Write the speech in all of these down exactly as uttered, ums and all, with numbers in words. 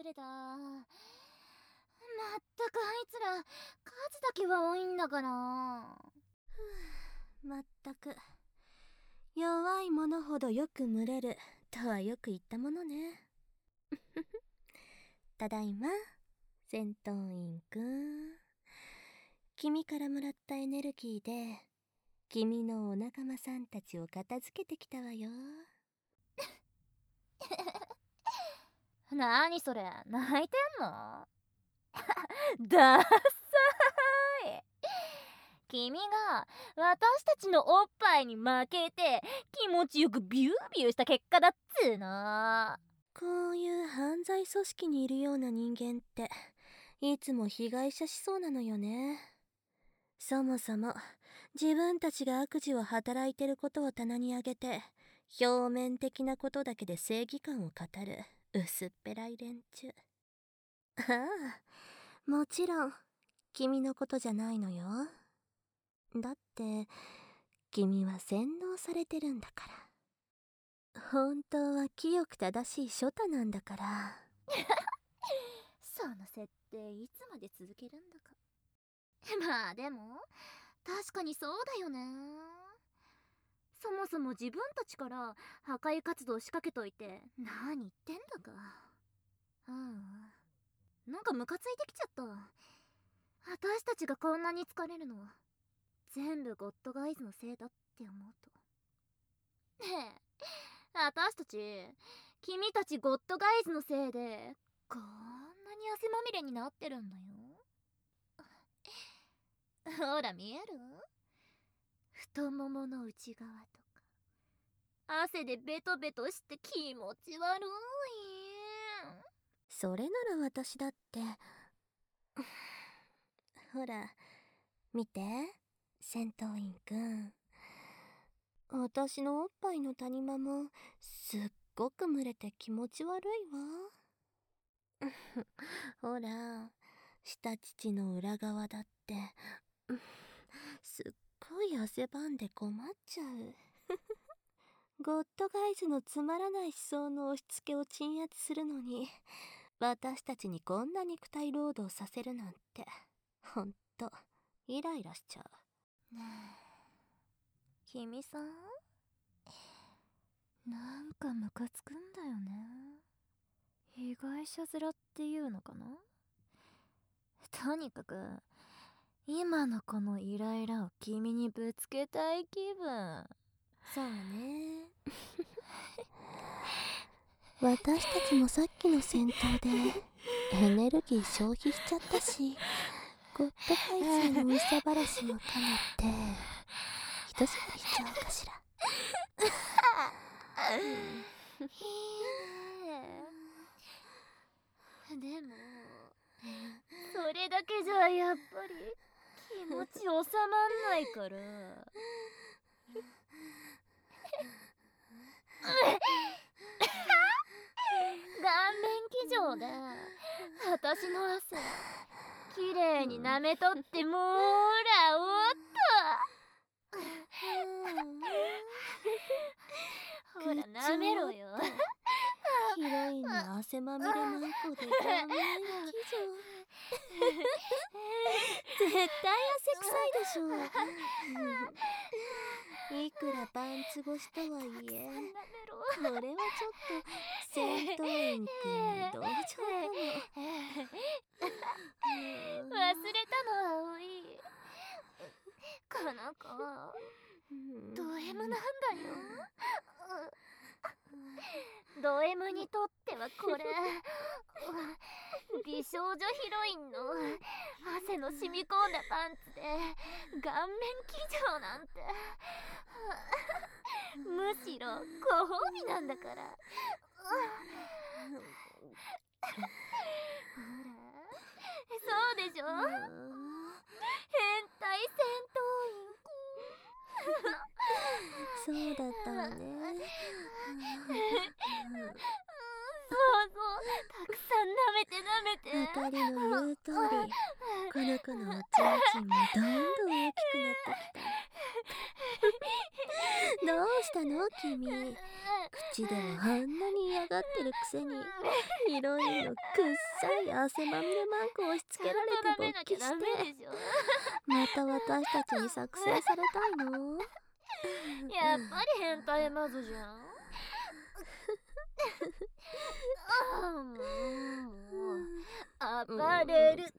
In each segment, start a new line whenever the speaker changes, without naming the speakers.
れた。まったくあいつら数だけは多いんだから。
まったく弱い者ほどよく群れるとはよく言ったものね。ただいま戦闘員くん、君からもらったエネルギーで君のお仲間さんたちを片付けてきたわよ。
なにそれ、泣いてんの？ダッサーい。君が私たちのおっぱいに負けて気持ちよくビュービューした結果だっつーの。
こういう犯罪組織にいるような人間っていつも被害者しそうなのよね。そもそも自分たちが悪事を働いてることを棚に上げて表面的なことだけで正義感を語る薄っぺらい連中。ああ、もちろん君のことじゃないのよ。だって君は洗脳されてるんだから。本当は清く正しいショタなんだから。
その設定いつまで続けるんだか。まあでも確かにそうだよね。そもそも自分たちから破壊活動仕掛けといて何言ってんだか。ああ、なんかムカついてきちゃった。私たちがこんなに疲れるの全部ゴッドガイズのせいだって思うと。ねえ、私たち君たちゴッドガイズのせいでこんなに汗まみれになってるんだよ。ほら見える？太ももの内側とか汗でベトベトして気持ち悪い。
それなら私だってほら見て戦闘員くん、私のおっぱいの谷間もすっごく蒸れて気持ち悪いわ。ほら下乳の裏側だってすっごい汗ばんで困っちゃう。ゴッドガイズのつまらない思想の押し付けを鎮圧するのに私たちにこんな肉体労働させるなんてほんとイライラしちゃう。
ねえ、君さんなんかムカつくんだよね。被害者面っていうのかな。とにかく今のこのイライラを君にぶつけたい気分。
そうね。私たちもさっきの戦闘でエネルギー消費しちゃったし、ゴッドガイズへの憂さ晴らしも兼ねて一滑りしちゃおうかしら。
いいね。でもそれだけじゃやっぱり気持ち収まんないから顔面騎乗で私の汗きれいに舐めとってもらおうっと。ほら舐めろよ。
ヒロインの汗まみれマンコで顔面騎乗絶対汗臭いでしょ。いくらパンツ越しとはいえこれはちょっと戦闘員くんに同情かも。
忘れたの葵、この子ド M なんだよ。ド M にとってはこれ美少女ヒロインの汗の染み込んだパンツで顔面騎乗なんてむしろご褒美なんだから。ほらそうでしょ、変態戦闘員。
そうだったわね。
そうそう、たくさん舐めて舐めて。
あかりの言う通りこの子のおちんちんもどんどん大きくなってきた。 どうしたの君。口ではあんなに嫌がってるくせに、ヒロインのくっさい汗まみれマンコを押し付けられて勃起して、また私たちに作成されたいの？
やっぱり変態マゾじゃん。あもう暴れる。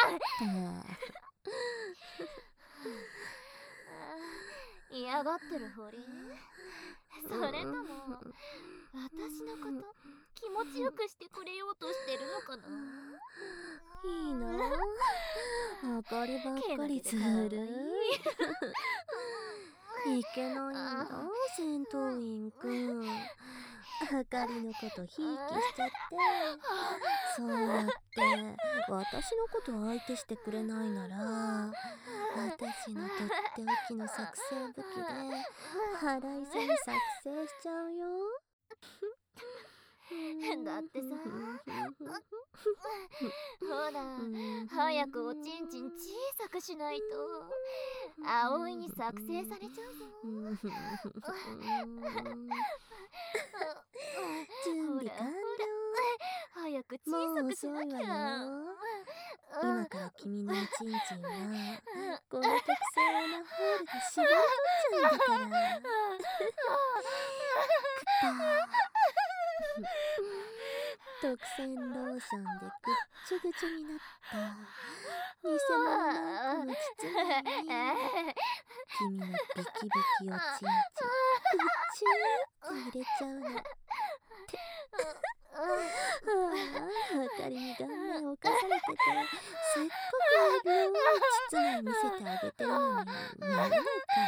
嫌がってるふり？それとも私のこと気持ちよくしてくれようとしてるのかな？
いいなあ、あかりばっかりずるい。いけないんだ、戦闘員くん。あかりのことひいきしちゃって、そうやって私のこと相手してくれないなら、私のとっておきの作成武器で腹いせに作成しちゃうよ。
だってさ、ほら、早くおちんちん小さくしないと葵に作成されちゃうぞ。
準備完了。
早く小さくしなきゃ。
今から君のおちんちんはこの特製オナホールで絞り取っちゃうんだから。特選ローションでぐっちょぐちょになった偽物マンコの包みに君のビキビキおちんちんぐっちゅーっと入れちゃうの。はあ、あかりに顔面を犯されてて、せっかくエビを膣内見せてあげてるのに見えないか。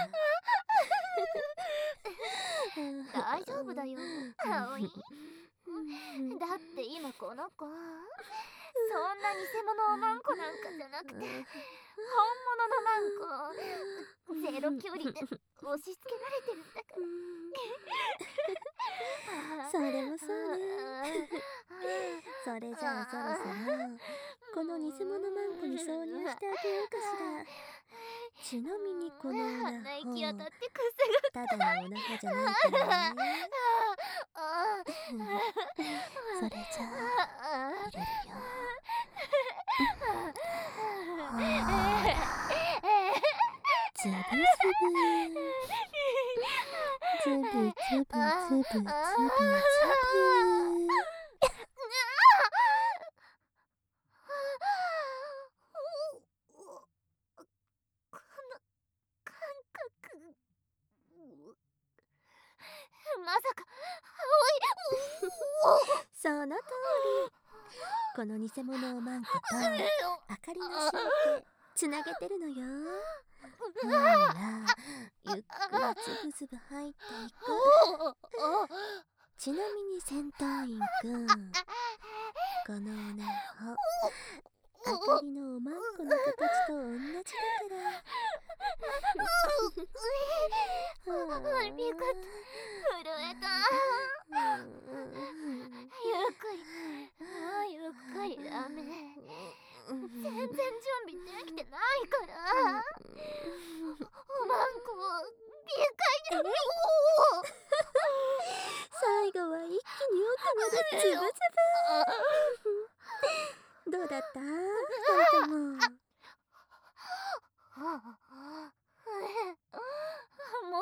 大丈夫だよ、葵。だって今この子、そんな偽物マンコなんかじゃなくて、本物のマンコ、ゼロ距離で押し付けられてるんだから。
それもそうね。それじゃあそろそろこの偽物マンコに挿入してあげようかしら。ちなみにこのオナホ、ただのオナホじゃないからね。それじゃあ入れるよ。ほら、ズブズブズブズブズブズブズブ。
まさか
その通り。この偽物をマンコとあかりの神経つなげてるのよ。ほら、ゆっくりズブズブ入っていく。ちなみに戦闘員くん、このオナホ、あかりのおまんこの形と同じだから。
びっくり、震えた。ゆっくり、ああゆっくりダメ。全然準備できてないから。おまんこ、びっくりだ。
最後は一気に奥までズブズブ。どうだった？二人とも。
もう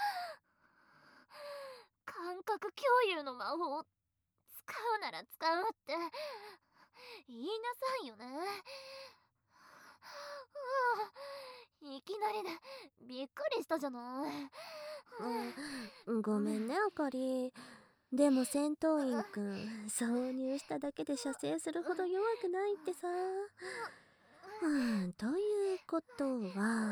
感覚共有の魔法使うなら使うって言いなさいよね。いきなりでびっくりしたじゃない。
うん、ごめんねあかり。でも戦闘員くん、挿入しただけで射精するほど弱くないってさ。うん、ということは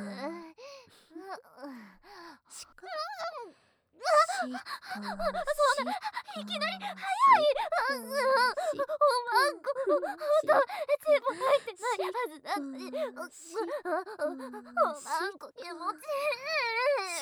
しかしかし
いきなり早い。おまんこほんと手も入ってないはずだって。おまんこ気持ちいい。
し